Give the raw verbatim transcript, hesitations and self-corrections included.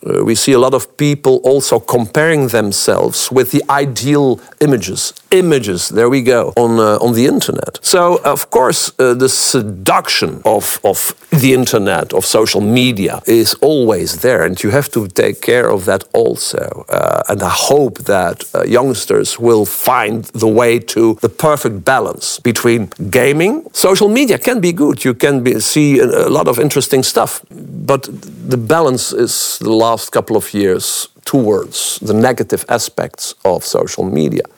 Uh, we see a lot of people also comparing themselves with the ideal images. Images, there we go, on uh, on the internet. So, of course, uh, the seduction of, of the internet, of social media, is always there, and you have to take care of that also. Uh, and I hope that uh, youngsters will find the way to the perfect balance between gaming. Social media can be good. You can be, see a, a lot of interesting stuff, but the balance is the last couple of years towards the negative aspects of social media.